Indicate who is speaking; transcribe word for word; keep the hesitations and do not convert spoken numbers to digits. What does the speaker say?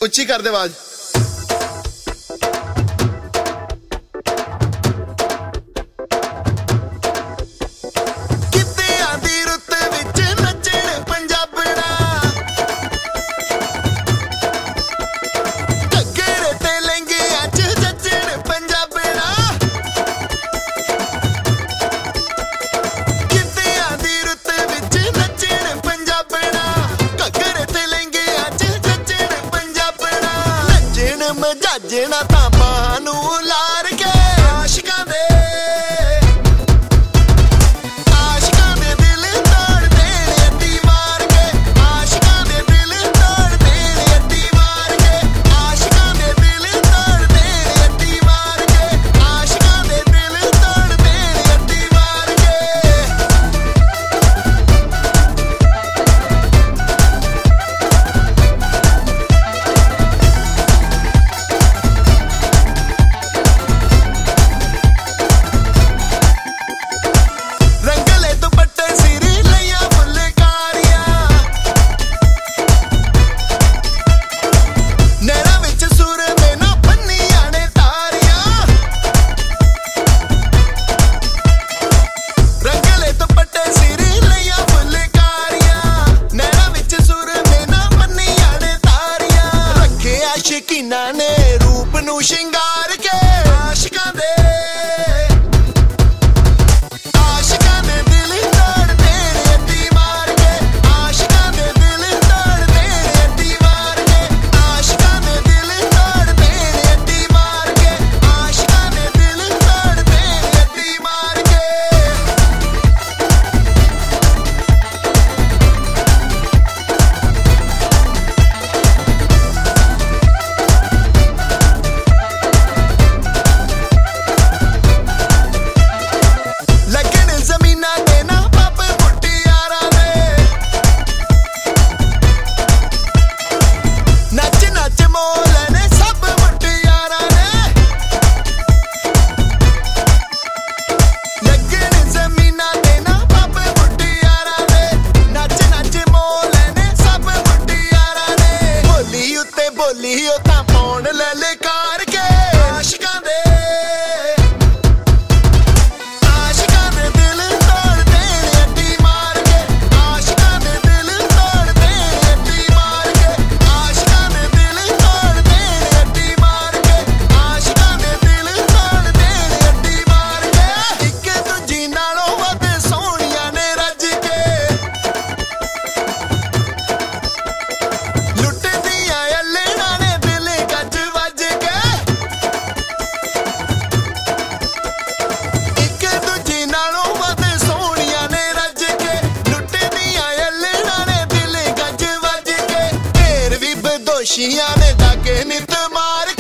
Speaker 1: ਉੱਚੀ ਕਰ ਦੇ ਆਵਾਜ਼। ਮਜਾਜਣਾ ਤਾਂ ਮਾਂ ਨੂੰ ਲਾਰ ਕੇ ਆਸ਼ਿਕਾਂ ਦੇ ਆਸ਼ਿਕਾਂ ਦੇ ਦਿਲ ਤੋੜ ਦੇਣ ਅੱਡੀ ਮਾਰ ਕੇ ਆਸ਼ਿਕਾਂ ਦੇ ਦਿਲ ਤੋੜ ਦੇਣ ਅੱਡੀ ਮਾਰ ਕੇ ਆਸ਼ਿਕਾਂ ਦੇ ਦਿਲ ਤੋੜ ਦੇਣ ਅੱਡੀ ਮਾਰ ਕੇ ਆਸ਼ਿਕਾਂ ਦੇ ਦਿਲ ਤੋੜ ਦੇਣ ਅੱਡੀ ਮਾਰ ਕੇ ਸ਼ਕੀਨਾ ਨੇ ਰੂਪ ਨੂੰ ਸ਼ਿੰਗਾਰ ਕੇ ਆਸ਼ਿਕਾਂ ਦੇ ਆਸ਼ਿਕਾਂ ਦੇ ਦਿਲ ਤੋੜ ਦੇਣ ਅੱਡੀ ਮਾਰ ਕੇ ਆਸ਼ਿਕਾਂ ਦੇ ਦਿਲ ਤੋੜ ਦੇਣ ਅੱਡੀ ਮਾਰ ਕੇ ਆਸ਼ਿਕਾਂ ਦੇ ਦਿਲ ਤੋੜ ਦੇਣ ਅੱਡੀ ਮਾਰ ਕੇ ਆਸ਼ਿਕਾਂ ਦੇ ਦਿਲ ਤੋੜ ਦੇਣ ਅੱਡੀ ਮਾਰ ਕੇ ਬੋਲੀ ਉਹ ਤਾਂ ਪੌਣ ਲੈ ਲੈ ਕਾਰ ਕੇ ਆਸ਼ਿਕਾਂ ਦੇ ਆਸ਼ਿਕਾਂ ਦੇ ਦਿਲ ਤੋੜ ਦੇਣ ਅੱਡੀ ਮਾਰ ਕੇ ਆਸ਼ਿਕਾਂ ਦੇ ਦਿਲ ਤੋੜ ਦੇਣ ਅੱਡੀ ਮਾਰ ਕੇ ਆਸ਼ਿਕਾਂ ਦੇ ਦਿਲ ਤੋੜ ਦੇਣ ਅੱਡੀ ਮਾਰ ਕੇ ਆਸ਼ਿਕਾਂ ਦੇ ਦਿਲ ਤੋੜ ਦੇਣ ਅੱਡੀ ਮਾਰ ਕੇ ਇੱਕ ਦੂਜੀ ਨਾਲੋਂ ਵੱਧ ਸੋਹਣੀਆਂ ਨੇ ਰੱਜ ਕੇ ਲੁੱਟਦੀਆਂ ਅੱਲੇ ਦੋਸ਼ੀਆਂ ਨੇ ਡਾਕੇ ਨਿੱਤ ਮਾਰ